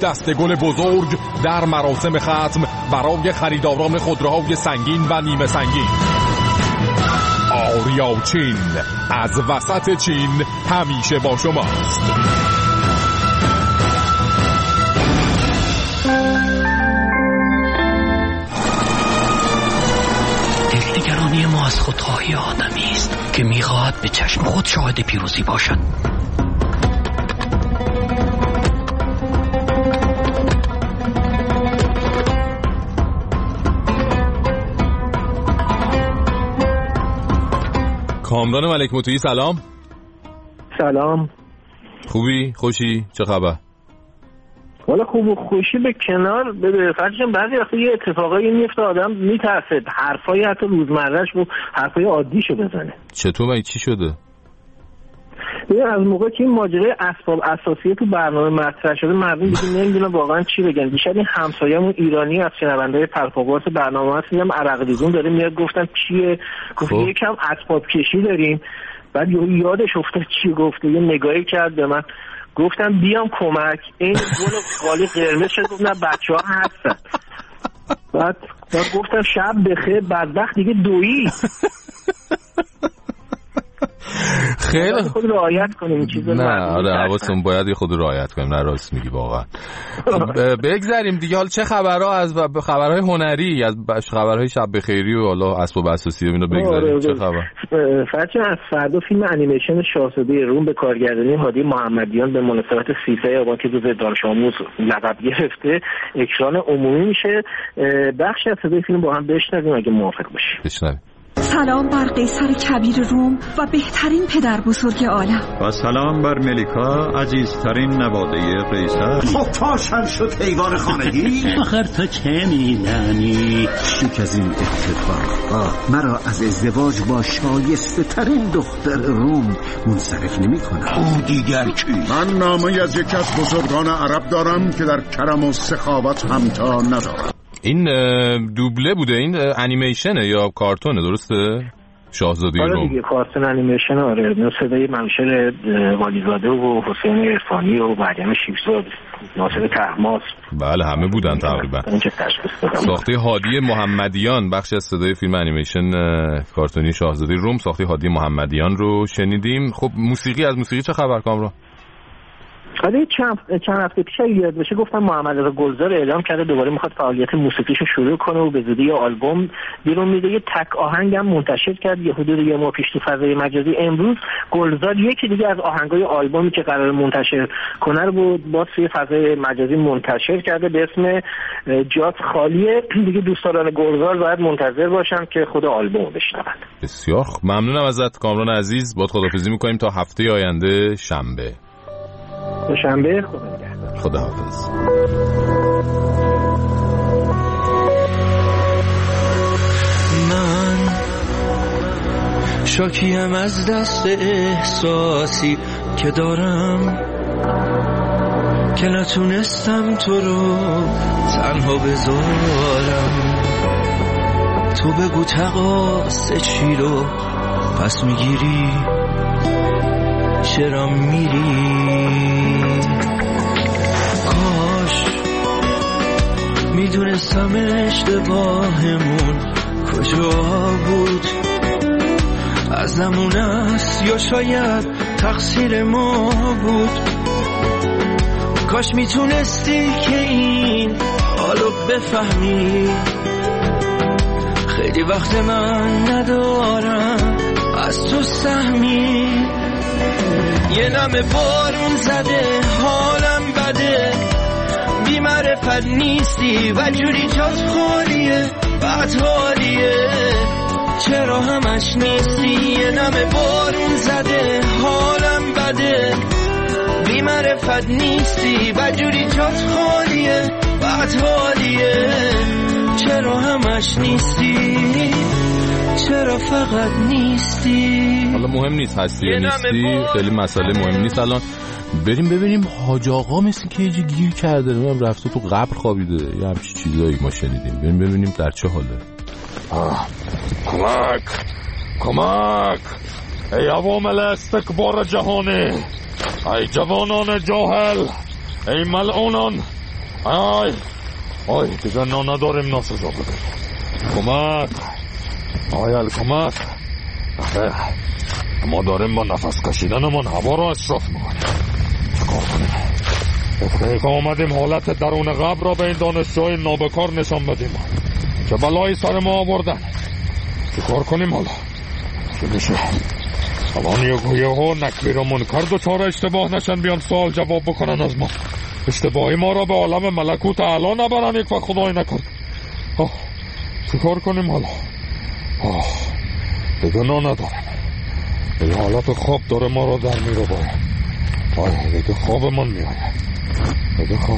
دست گل بزرگ در مراسم ختم برای خریداران خودروهای سنگین و نیمه سنگین. آریا چین از وسط چین همیشه با شماست. دلنگرانی ما از خودخواهی آدمی است که میخواهد به چشم خود شاهد پیروزی باشد. کامران ملک مطیعی سلام. سلام. خوبی؟ خوشی؟ چه خبر؟ والا خوب و خوشی به کنار. بده فرضاً بعضی وقتا یه اتفاقایی میفته آدم میترسه حرفای حتی روزمرهش رو حرفای عادیشو بزنه. چطور؟ چی شده؟ از موقع که این ماجرای اسباب اساسیه تو برنامه مطرح شده مردم دیگه نمیدونن واقعا چی بگن. دیشب این همسایه‌مون ایرانی از شنونده‌های پرپاگورس برنامه هست میگم عرق ریزون داره میاد. گفتم چیه؟ گفت یکم اسباب کشی داریم. بعد یادش افتاد چی گفته، یه نگاهی کرد به من. گفتم بیام کمک. این گل قالی قرمز شد. گفت نه بچه‌ها هستن. بعد گفتم شب بخیر. بدبخت دیگه دویی. خیلی خود رعایت کنیم چیزا. نه آره حواسمون باید یه خود رعایت کنیم. نه راست میگی واقعا. بگذاریم دیگه. حالا چه خبرها از خبرهای هنری، از خبرهای شب بخیری و حالا اسباب اساسی اینا بگذاریم. چه خبر؟ فرضاً از فردا فیلم انیمیشن شاهزاده روم به کارگردانی هادی محمدیان به مناسبت 13 آبان که روز دانش آموز لقب گرفته اکران عمومی میشه. بخشی از صدای فیلم با هم بشنویم اگه موافق باشی. بشنویم. سلام بر قیصر کبیر روم و بهترین پدر بزرگ عالم. و سلام بر ملیکا عزیزترین نواده قیصر. خب پاشن شد حیوان خانگی. آخر تو چه میدانی؟ شک از این اتفاقها مرا از ازدواج با شایسته ترین دختر روم منصرف نمی کنم. او دیگر کی؟ من نامه از یکی از بزرگان عرب دارم که در کرم و سخاوت همتا ندارم. این دوبله بوده؟ این انیمیشنه یا کارتونه؟ درسته؟ شاهزاده روم. آره دیگه کارتون انیمیشن. آره صدای منشر والیزاده و حسین عرفانی و مریم شیبزاد، ناصر طهماسب. بله همه بودن تقریبا. ساخته هادی محمدیان. بخشی از صدای فیلم انیمیشن کارتونی شاهزاده روم ساخته هادی محمدیان رو شنیدیم. خب موسیقی، از موسیقی چه خبر کامران؟ حالا چند هفته پیش یاد بشه گفتم محمد رضا گلزار اعلام کرده دوباره میخواد فعالیت موسیقیشو شروع کنه و به زودی آلبوم بیرون میده. یه تک آهنگ هم منتشر کرد یه حدود یه ماه پیش تو فضای مجازی. امروز گلزار یکی دیگه از آهنگای آلبومی که قرار منتشر کنه رو با توی فضای مجازی منتشر کرده به اسم جات خالیه. دیگه دوستان گلزار باید منتظر باشن که خود آلبوم بشنون. بسیار ممنونم ازت کامران عزیز. با خداحافظی میکنیم تا هفته آینده شنبه. شنبه. خدا نگهدار. خداحافظ. من شاکیم از دست احساسی که دارم که نتونستم تو رو تنها بذارم. تو بگو تقاص چی رو پس میگیری، چرا میری؟ کاش میدونستم اشتباهمون کجا بود، ازمون است یا شاید تقصیر ما بود. کاش میتونستی که این حالو بفهمی، خیلی وقت من ندارم از تو سهمی. یه نمه بارون زده حالم بده، بی معرفت نیستی و جوری جات خالیه بد حالیه، چرا همش نیستی؟ یه نمه بارون زده حالم بده، بی معرفت نیستی و جوری جات خالیه بد حالیه، چرا همش نیستی؟ چرا فقط نیستی؟ حالا مهم نیست هستی یا نیستی، خیلی مسئله مهم نیست. الان بریم ببینیم حاج آقا مثل که یه جا گیر کرده، نمیم رفته تو قبر خوابیده یه همچی چیزایی ما شنیدیم. بریم ببینیم در چه حاله. کمک ای عوامل استکبار جهانی، ای جوانان جاهل، ای ملعونان، آی دیگه نداریم ناسزا بگیر. کمک آیل کمک. ما داریم با نفس کشیدنمون هوا رو اسراف میکنیم. چکار کنیم؟ دقیقه آمدیم حالت درون قبر را به این دانشجوی نابکار نشان بدیم. چه بلایی سر ما آوردن. چکار کنیم حالا؟ چه میشه؟ الان یه ها نکبیر و منکر دوچاره اشتباه نشن بیان سوال جواب بکنن از ما. اشتباهی ما را به عالم ملکوت اعلی نبرن یک وقت خدای نکن. چکار کنیم حالا؟ دیگه نداریم. دیگه حالت خواب داره ما را در میره باید. دیگه خواب من میآید. دیگه خواب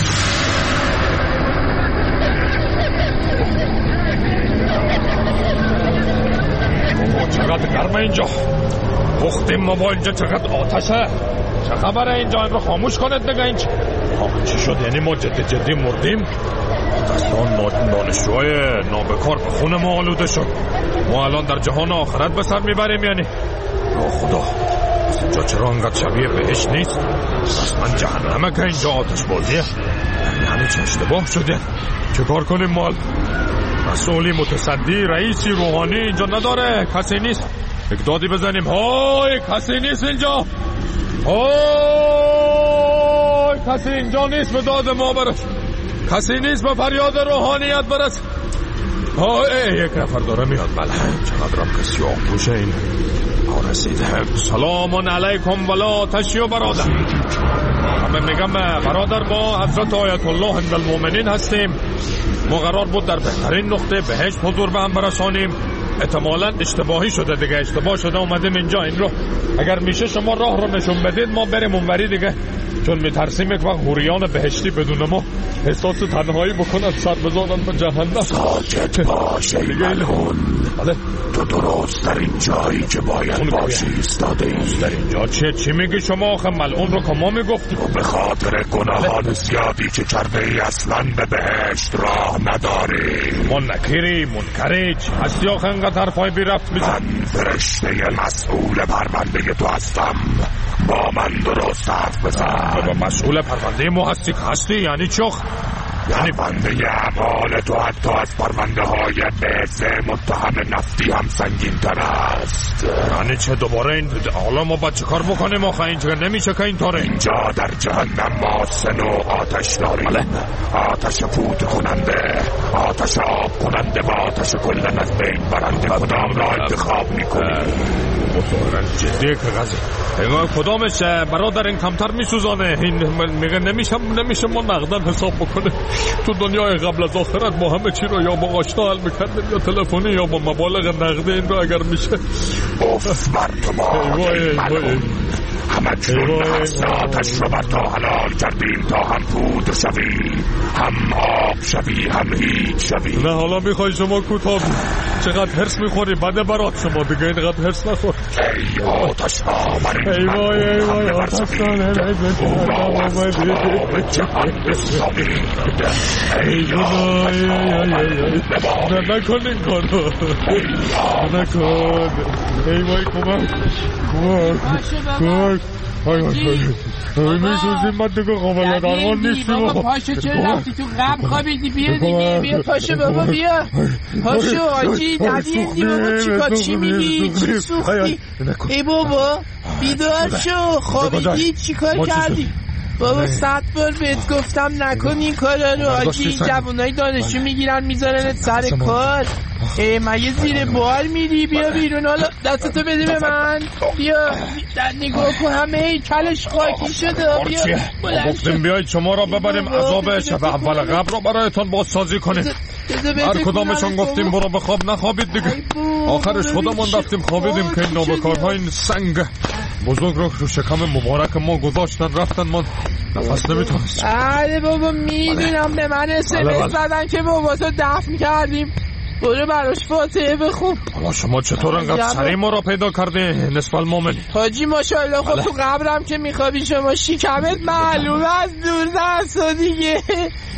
چقدر گرمه اینجا. پختیم ما با اینجا چقدر آتشه. چه خبره اینجا؟ این رو خاموش کنید دیگه. اینجا چی شد؟ یعنی ما جدی مردیم؟ دستان دانشجوهای نابکار به خون ما آلوده شد. ما الان در جهان آخرت به سر میبریم یعنی. یا خدا، اینجا چرا انقدر شبیه بهشت نیست؟ بس من جهنمه که اینجا آتش بازیه. یعنی چه اشتباه شده؟ چه کار کنیم مال؟ مسئولی متصدی رئیسی روحانی اینجا نداره؟ کسی نیست؟ یک دادی بزنیم. های کسی نیست اینجا. های کسی اینجا نیست به داد ما برس. کسی نیست به فریاد روحانیت برس. یک نفر داره میاد. بله چقدرم که سیاه پوشه این رسیده. سلام علیکم ولا تشیو برادر. همه میگم برادر با حضرت آیت الله هند المؤمنین هستیم. ما قرار بود در بهترین نقطه بهشت حضور به هم برسانیم. احتمالاً اشتباهی شده دیگه. اشتباه شده اومدیم اینجا. این رو اگر میشه شما راه رو نشون بدید ما بریم اونوری دیگه، چون میترسیم یک وقت حوریان بهشتی بدون ما احساس تنهایی بکنن سر بزنن به جهنم. ساکت باش ای ملعون. بله تو درست در این جایی که باید باشی ایستاده ای. در اینجا چی میگی شما آخه؟ ملعون رو که ما میگفتیم. به خاطر گناهان زیادی که کرده ای اصلا به بهشت راه نداری. ما نکیری منکری چی هستی آخه انقدر حرفای بی ربط میزن؟ من فرشته مسئول پرونده تو هستم. با من درست حرف بزن. مسئول پرونده ما هستی که هستی یعنی چی آخه؟ یعنی پرونده اعمال تو حتی از پرونده های بهز متهم نفتی هم سنگین تر است. یعنی چه دوباره این؟ حالا ما باید چه کار بکنیم آخه؟ اینجا نمیشه که اینطوره. اینجا در جهنم ما 3 نوع آتش داریم. آتش فوت کننده، آتش آب کننده و آتش کلن از بین برنده. کدام را انتخاب میکنی؟ مطمئن جدیه که غزی کدامش برادر این کمتر میسوزانه؟ این میگه نمیشه ما نقدن حساب بکنه. تو دنیای قبل از آخرت ما همه چی رو یا با آشنا حل میکردیم یا تلفنی یا با مبالغ نقدی. این رو اگر میشه اوف بر تو ما همه جون هست آتش رو بر تا حلال کردیم تا هم پودر شوی، هم آب شوی، هم هیچ شوی. نه حالا میخوای شما کوتاه چقدر هرس میخوری بده برات شما دیگه اینقدر هرس نخور. ای آتش ها من ای وای آتش ها نکن این کارو نکن. ای وای کمک میسوزیم من دیگه قابل درمان نیستیم. بابا پاشو چرا رفتی تو قبل خوابیدی؟ بیا دیگه بیا پاشو بابا بیا پاشو آجی ندیدی بابا چیکار چی میگی؟ چی سوختی؟ ای بابا بیدار شو خوابیدی چیکار کردی؟ بابا 100 بار بهت گفتم نکن این کارا رو آجی. جوانای دانشجو میگیرن میذارن سر کار. مگه زیر بار میری؟ بیا بیرون. حالا دستتو بده به من. بیا نگاه کن همه هیکلش خاکی شده. بیا گفتیم بیایید شما را ببریم عذاب شب اول قبر رو برایتان بازسازی کنیم. هر کدامشون گفتیم برو بخواب نخوابید دیگه. آخرش خودمون رفتیم خوابیدیم که این نابکارها این سنگ بزرگ رو شکم مبارک ما گذاشتن رفتن. ما نفس نمیتونست. بله بابا میدونم به من SMS زدن که بابا تو دفن کردیم برو براش فاتحه بخون. حالا شما چطور انقدر سریع ما را پیدا کرده نصف المومنی؟ حاجی ماشاءالله خب تو قبرم که میخوابی شما شکمت معلومه از دور دست دیگه.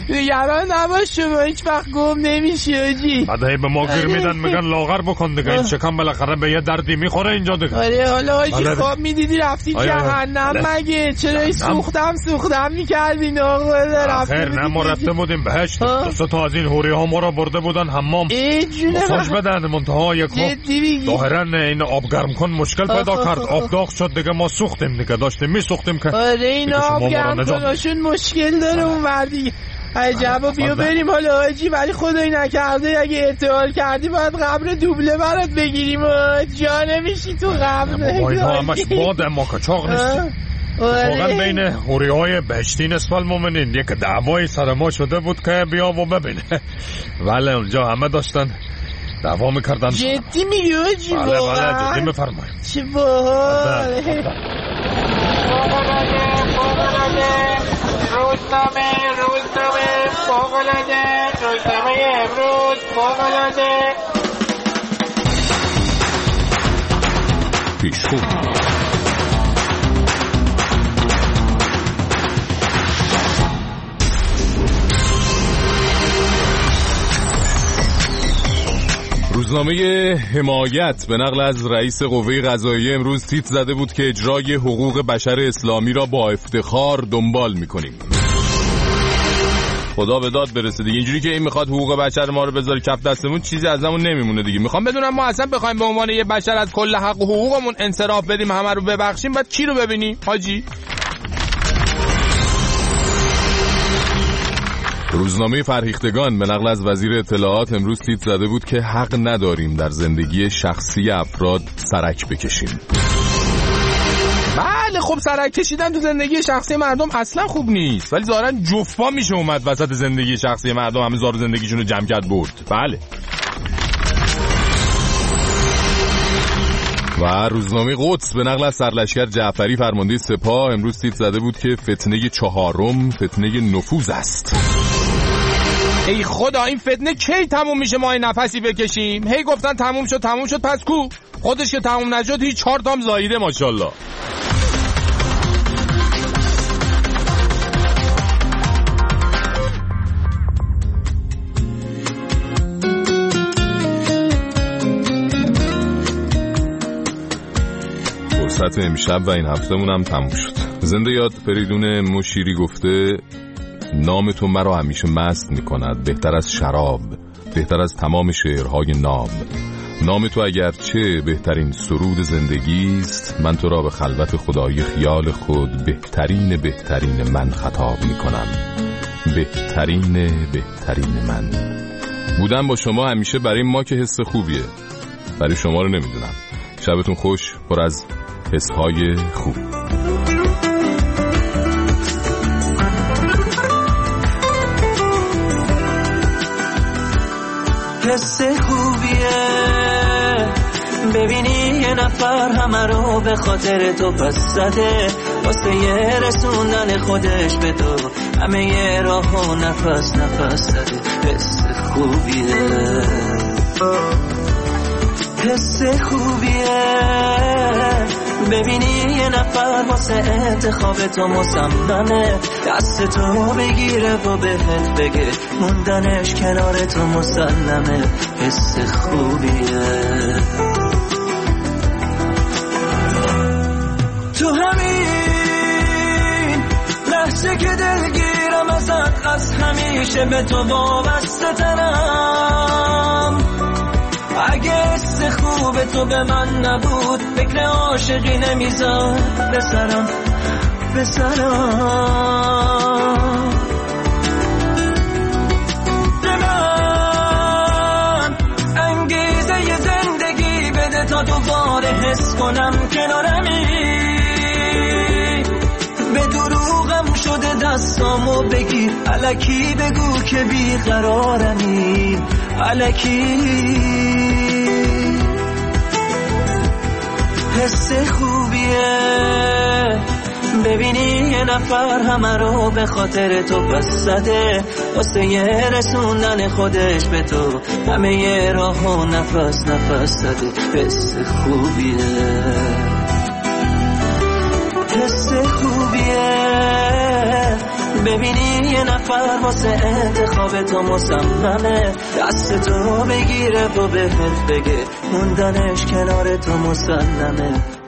نگران نباش شما هیچ وقت گم نمیشی آجی. بعد هی به ما گیر میدن میگن لاغر بکن دیگه، این شکم بالاخره به یه دردی میخوره اینجا دیگه. آره حالا آجی خواب میدیدی رفتی جهنم مگه؟ چرا این سوختم میکردین آقا؟ خیر نه ما رفته بودیم بهشت، دو تا از این حوری ها ما را برده بودن حمام مساج بدن، منتها یک ظاهرا این آب گرم کن مشکل پیدا کرد، آب داغ شد دیگه، ما سوختیم دیگه، داشتیم میسوختیم که آره این آب گرم کناشون مشکل داره اون وردی. عجبا بیا بریم حالا آجی، ولی خدایی نکرده اگه ارتحال کردی باید قبر دوبله برات بگیریم جا نمیشی تو قبر. با اینا همش باد اما کچاق نیستی. واقعا بین حوری های بهشتی نسبت مومنین یک دعوای سر ما شده بود که بیا و ببینه. ولی اونجا همه داشتن دعوا میکردن. جدی میگی آجی؟ بله جدی میفرماییم. چه باحال. روزنامه امروز فوق‌العاده. پیشخو روزنامه حمایت به نقل از رئیس قوه قضاییه امروز تیتر زده بود که اجرای حقوق بشر اسلامی را با افتخار دنبال می‌کنیم. خدا به داد برسه دیگه، اینجوری که این میخواد حقوق بشر ما رو بذاره کف دستمون چیزی ازمون نمیمونه دیگه. میخوام بدونم ما اصلا بخوایم به عنوان یه بشر از کل حق و حقوقمون انصراف بدیم، همه رو ببخشیم، بعد کی رو ببینیم حاجی؟ روزنامه فرهیختگان به نقل از وزیر اطلاعات امروز تیتر زده بود که حق نداریم در زندگی شخصی افراد سرک بکشیم. بله خب سرک کشیدن تو زندگی شخصی مردم اصلا خوب نیست، ولی ظاهرا جفا میشه اومد وسط زندگی شخصی مردم همه زار زندگیشون رو جمع کرد برد. بله. و روزنامه قدس به نقل از سرلشکر جعفری فرمانده سپاه امروز تیتر زده بود که فتنه چهارم فتنه نفوذ است. ای خدا این فتنه کی تموم میشه ما این نفسی بکشیم؟ هی گفتن تموم شد پس کو؟ خودش که تموم نشد هیچ 4 تام زاییده ماشاءالله. فرصت امشب و این هفتمون هم تموم شد. زنده یاد فریدون مشیری گفته نام تو مرا همیشه مست میکند، بهتر از شراب، بهتر از تمام شعرهای ناب. نام تو اگرچه بهترین سرود زندگی است، من تو را به خلوت خدای خیال خود بهترین من خطاب میکنم. بهترین من بودن با شما همیشه برای ما که حس خوبیه، برای شما رو نمیدونم. شبتون خوش، پر از حسهای خوب. حس خوبیه ببینی یه نفر همه رو به خاطر تو پس زده، واسه یه رسوندن خودش به تو همه یه راه و نفس زده. حس خوبیه، حس خوبیه ببینی یه نفر واسه انتخاب تو مصممه، دست تو بگیره و بهت بگه موندنش کنار تو مسلمه. حس خوبیه تو همین لحظه که دلگیرم ازت، از همیشه به تو وابسته ترم. اگه حس خوب تو به من نبود فکر عاشقی نمیزد به سرم. به من انگیزه ی زندگی بده تا دوباره حس کنم کنارمی. به دروغم شده دستامو بگیر، الکی بگو که بیقرارمی، الکی. حس خوبیه ببینی یه نفر همه رو به خاطر تو پس زده، واسه یه رسوندن خودش به تو همه یه راه و نفس زده. حس خوبیه، حس خوبیه ببینی یه نفر واسه انتخاب تو مصممه، دست تو بگیره و بهت بگه موندنش کنار تو مسلمه.